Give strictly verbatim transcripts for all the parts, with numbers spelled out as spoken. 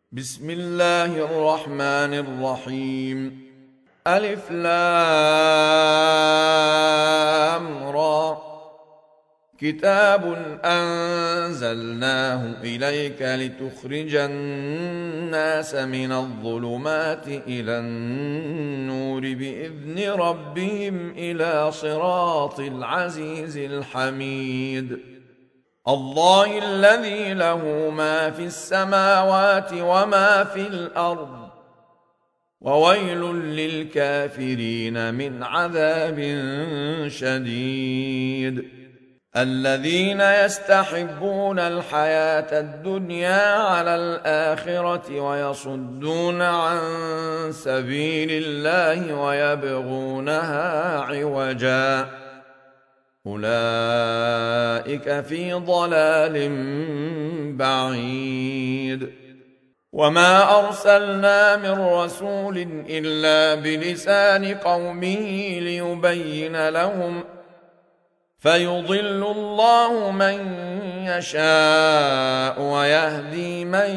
بسم الله الرحمن الرحيم. ألف لام را. كتاب أنزلناه إليك لتخرج الناس من الظلمات إلى النور بإذن ربهم إلى صراط العزيز الحميد. الله الذي له ما في السماوات وما في الأرض، وويل للكافرين من عذاب شديد. الذين يستحبون الحياة الدنيا على الآخرة ويصدون عن سبيل الله ويبغونها عوجا، أولئك في ضلال بعيد. وما أرسلنا من رسول إلا بلسان قومه ليبين لهم، فيضل الله من يشاء ويهدي من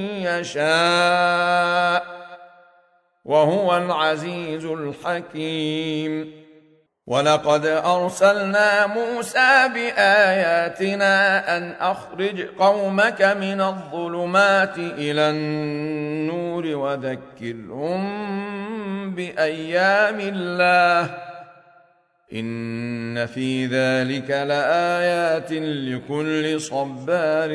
يشاء، وهو العزيز الحكيم. ولقد أرسلنا موسى بآياتنا أن أخرج قومك من الظلمات إلى النور وذكرهم بأيام الله، إن في ذلك لآيات لكل صبار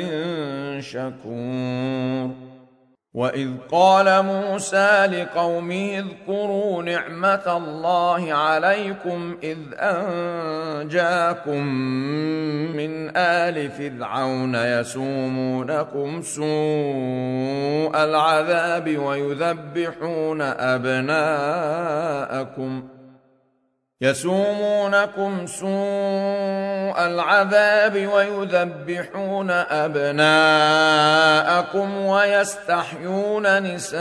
شكور. وإذ قال موسى لقومه اذكروا نعمة الله عليكم إذ أنجاكم من آل فرعون يسومونكم سوء العذاب ويذبحون أبناءكم يسومونكم سوء العذاب ويذبحون أبناءكم ويستحيون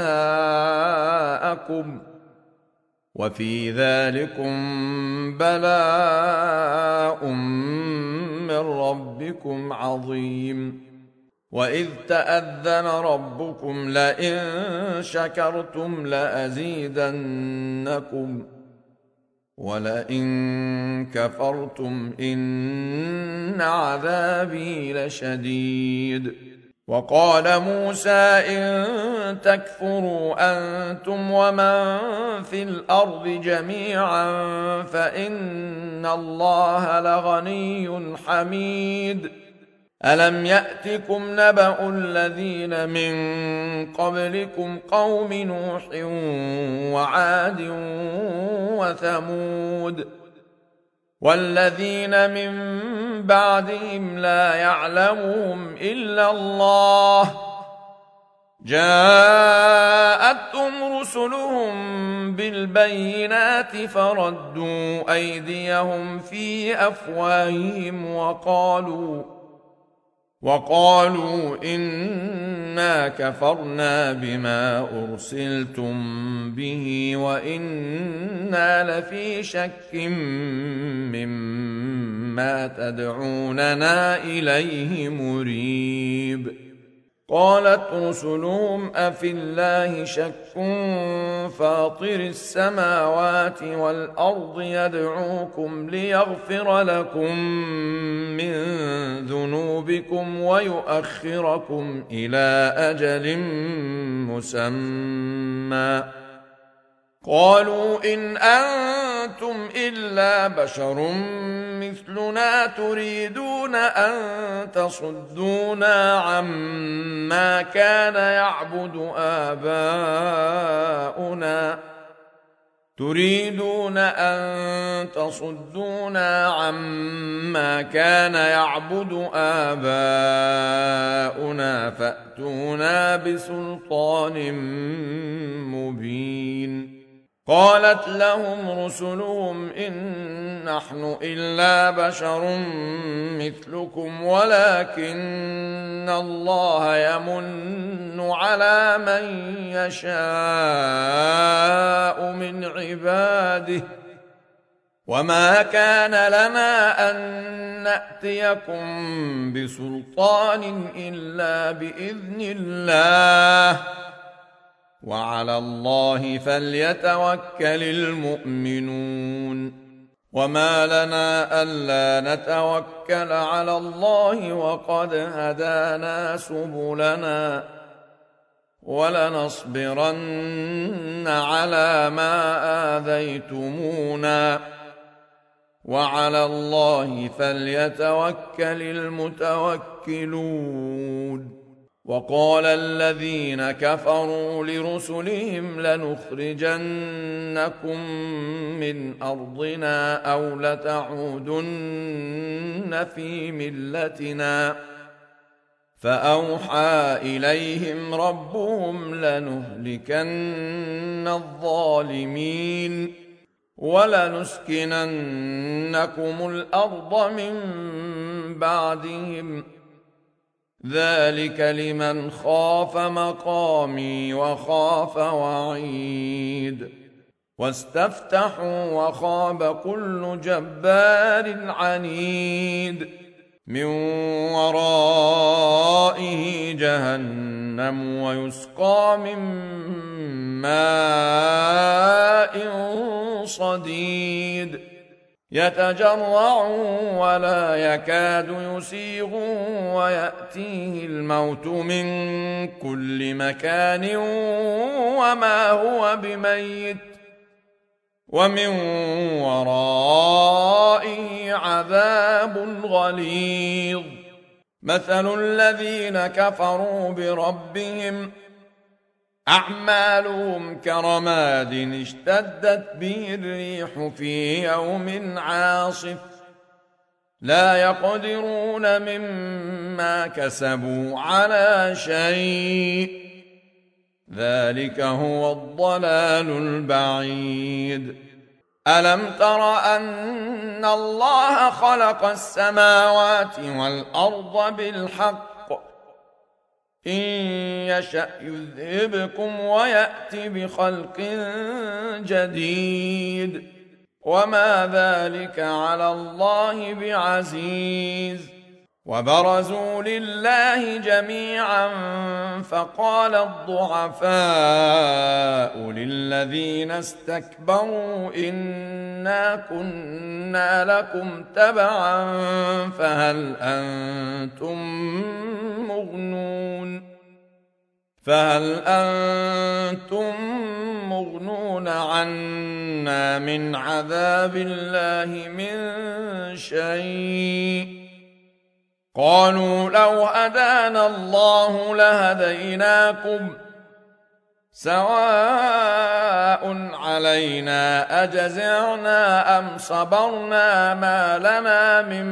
نساءكم، وفي ذلكم بلاء من ربكم عظيم. وإذ تأذن ربكم لئن شكرتم لأزيدنكم ولئن كفرتم إن عذابي لشديد. وقال موسى إن تكفروا أنتم ومن في الأرض جميعا فإن الله لغني حميد. ألم يأتكم نبأ الذين من قبلكم قوم نوح وعاد وثمود والذين من بعدهم لا يعلمهم إلا الله، جاءتهم رسلهم بالبينات فردوا أيديهم في أفواههم وقالوا وقالوا إنا كفرنا بما أرسلتم به وإنا لفي شك مما تدعوننا إليه مريب. قالت رسلهم أفي الله شك فاطر السماوات والأرض يدعوكم ليغفر لكم من ذنوبكم ويؤخركم إلى أجل مسمى. قالوا إن أنتم إلا بشر مثلنا تريدون أن تصدونا عما كان يعبد آباؤنا تريدون أن تصدونا عما كان يعبد آباؤنا فأتونا بسلطان مبين. قالت لهم رسلهم إن نحن إلا بشر مثلكم ولكن الله يمن على من يشاء من عباده، وما كان لنا أن نأتيكم بسلطان إلا بإذن الله، وعلى الله فليتوكل المؤمنون وما لنا ألا نتوكل على الله وقد هدانا سبلنا ولنصبرن على ما آذيتمونا وعلى الله فليتوكل المتوكلون وقال الذين كفروا لرسلهم لنخرجنكم من أرضنا أو لتعودن في ملتنا فأوحى إليهم ربهم لنهلكن الظالمين ولنسكننكم الأرض من بعدهم ذلك لمن خاف مقامي وخاف وعيد واستفتحوا وخاب كل جبار عنيد من ورائه جهنم ويسقى من ماء صديد يتجرع ولا يكاد يسيغ ويأتيه الموت من كل مكان وما هو بميت ومن ورائه عذاب غليظ مثل الذين كفروا بربهم أعمالهم كرماد اشتدت به الريح في يوم عاصف لا يقدرون مما كسبوا على شيء ذلك هو الضلال البعيد ألم تر أن الله خلق السماوات والأرض بالحق إن يشأ يذهبكم ويأتي بخلق جديد وما ذلك على الله بعزيز وبرزوا لله جميعا فقال الضعفاء للذين استكبروا إنا كنا لكم تبعا فهل أنتم مغنون فهل أنتم مغنون عنا من عذاب الله من شيء قالوا لو هدانا الله لهديناكم سواء علينا أجزعنا أم صبرنا ما لنا من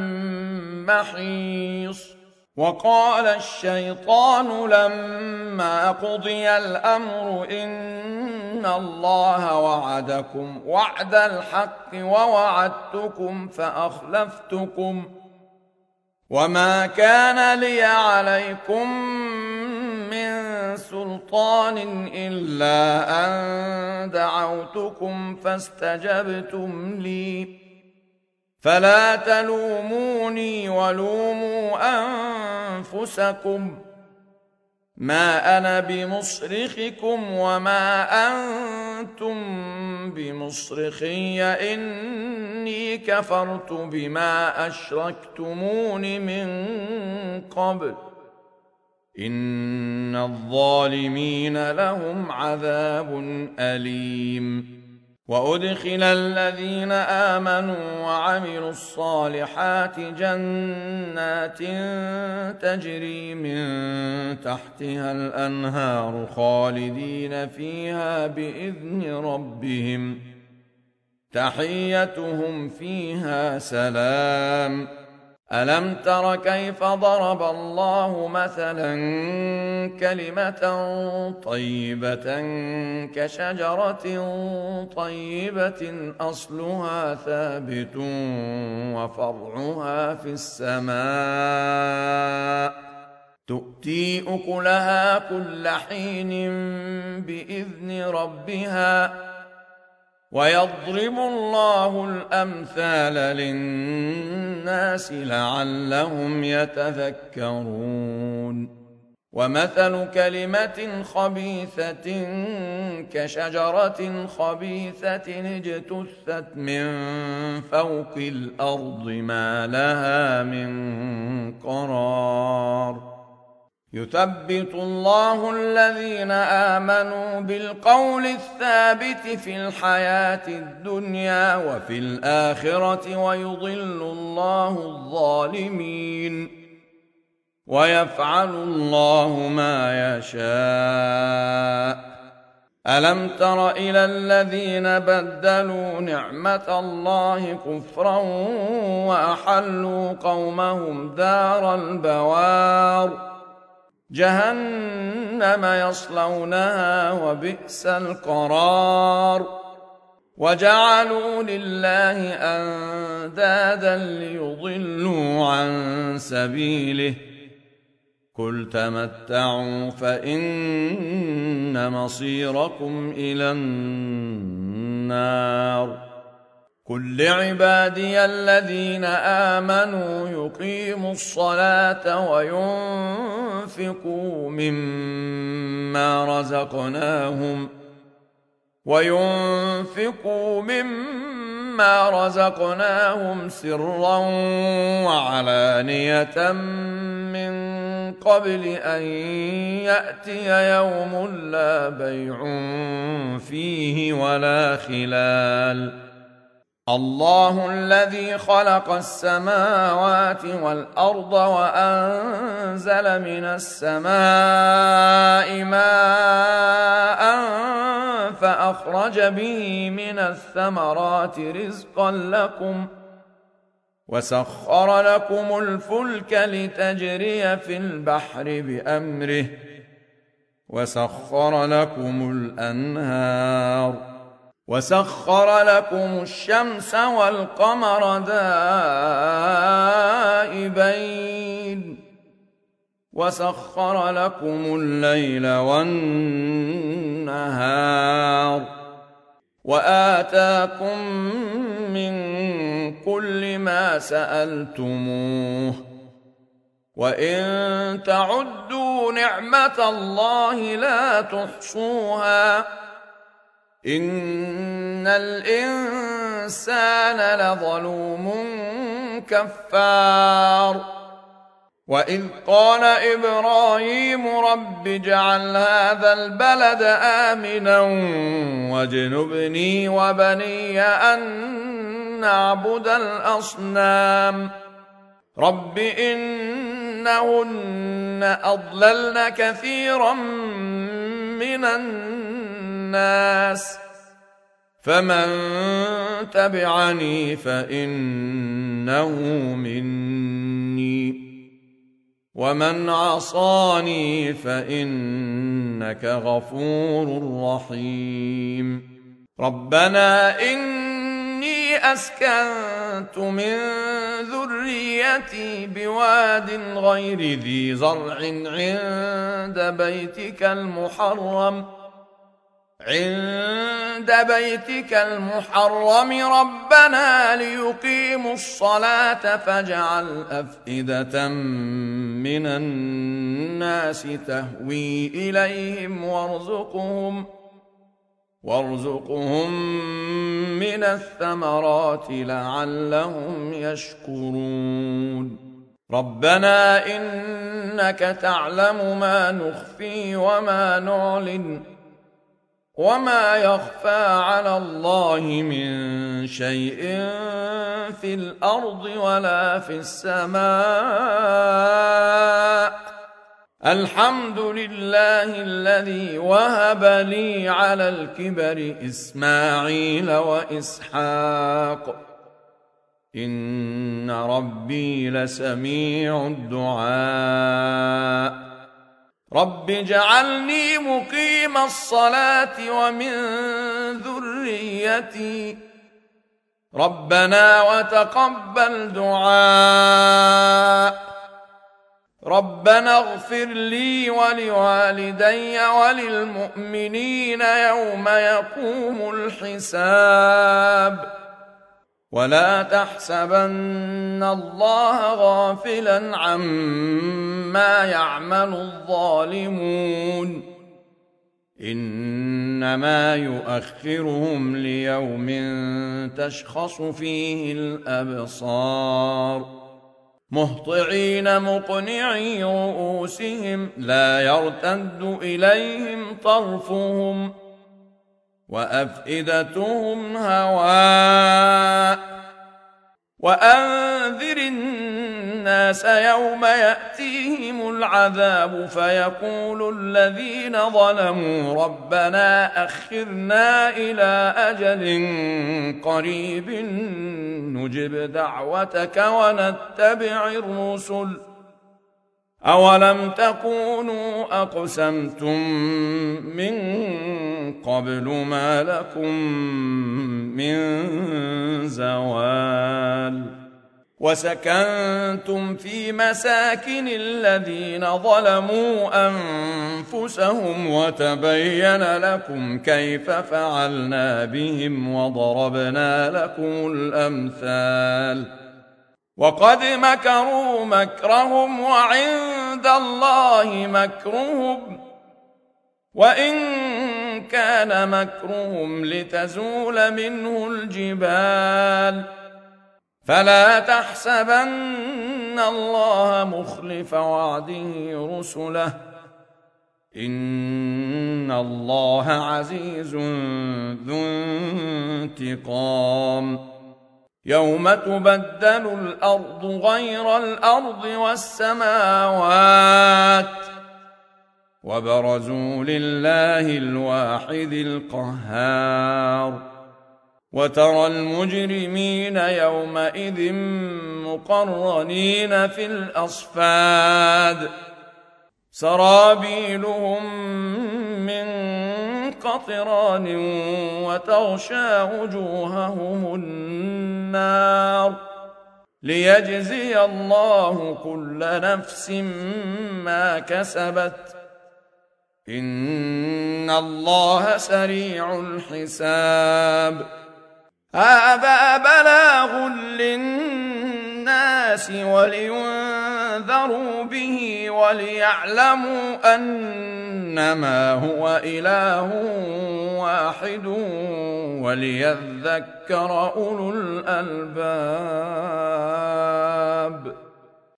محيص وقال الشيطان لما قضي الأمر إن الله وعدكم وعد الحق ووعدتكم فأخلفتكم وما كان لي عليكم من سلطان إلا أن دعوتكم فاستجبتم لي فلا تلوموني ولوموا أنفسكم ما أنا بمصرخكم وما أنتم بمصرخي إني كفرت بما أشركتمون من قبل إن الظالمين لهم عذاب أليم وأدخل الذين آمنوا وعملوا الصالحات جنات تجري من تحتها الأنهار خالدين فيها بإذن ربهم تحيتهم فيها سلام ألم تر كيف ضرب الله مثلا كلمة طيبة كشجرة طيبة أصلها ثابت وفرعها في السماء تؤتي أكلها كل حين بإذن ربها ويضرب الله الأمثال للناس لعلهم يتذكرون ومثل كلمة خبيثة كشجرة خبيثة اجتثت من فوق الأرض ما لها من قرار يثبت الله الذين آمنوا بالقول الثابت في الحياة الدنيا وفي الآخرة ويضل الله الظالمين ويفعل الله ما يشاء ألم تر إلى الذين بدلوا نعمة الله كفرا وأحلوا قومهم دار البوار جهنم يصلونها وبئس القرار وجعلوا لله أندادا ليضلوا عن سبيله قل تمتعوا فإن مصيركم إلى النار قل لعبادي الذين آمنوا يقيموا الصلاة وينفقوا مما رزقناهم وينفقوا مما رزقناهم سرا وعلانية من قبل أن يأتي يوم لا بيع فيه ولا خلال الله الذي خلق السماوات والأرض وأنزل من السماء ماء فأخرج به من الثمرات رزقا لكم وسخر لكم الفلك لتجري في البحر بأمره وسخر لكم الأنهار وسخر لكم الشمس والقمر دائبين وسخر لكم الليل والنهار وآتاكم من كل ما سألتموه وإن تعدوا نعمة الله لا تحصوها إن الإنسان لظلوم كفار وإذ قال إبراهيم رب اجعل هذا البلد آمنا واجنبني وبني أن نعبد الأصنام رب إنهن أضللن كثيرا من الناس فمن تبعني فإنه مني ومن عصاني فإنك غفور رحيم ربنا إني أسكنت من ذريتي بواد غير ذي زرع عند بيتك المحرم عند بيتك المحرم ربنا ليقيموا الصلاة فاجعل أفئدة من الناس تهوي إليهم وارزقهم وارزقهم من الثمرات لعلهم يشكرون ربنا إنك تعلم ما نخفي وما نعلن وما يخفى على الله من شيء في الأرض ولا في السماء الحمد لله الذي وهب لي على الكبر إسماعيل وإسحاق إن ربي لسميع الدعاء رب اجعلني مقيم الصلاة ومن ذريتي ربنا وتقبل دعاء ربنا اغفر لي ولوالدي وللمؤمنين يوم يقوم الحساب ولا تحسبن الله غافلا عما يعمل الظالمون إنما يؤخرهم ليوم تشخص فيه الأبصار مهطعين مقنعي رؤوسهم لا يرتد إليهم طرفهم وأفئدتهم هواء وأنذر الناس يوم يأتيهم العذاب فيقول الذين ظلموا ربنا أخرنا إلى أجل قريب نجب دعوتك ونتبع الرسل أولم تكونوا أقسمتم من قبل ما لكم من زوال وسكنتم في مساكن الذين ظلموا أنفسهم وتبين لكم كيف فعلنا بهم وضربنا لكم الأمثال وقد مكروا مكرهم وعند الله مكرهم وإن كان مكرهم لتزول منه الجبال فلا تحسبن الله مخلف وعده رسله إن الله عزيز ذو انتقام يوم تبدل الأرض غير الأرض والسماوات وبرزوا لله الواحد القهار وترى المجرمين يومئذ مقرنين في الأصفاد سرابيلهم من قطران وتغشى وجوههم النار ليجزي الله كل نفس ما كسبت إن الله سريع الحساب هذا بلاغ للناس ولينذروا به وليعلموا أنما هو إله واحد وليذكر أولو الألباب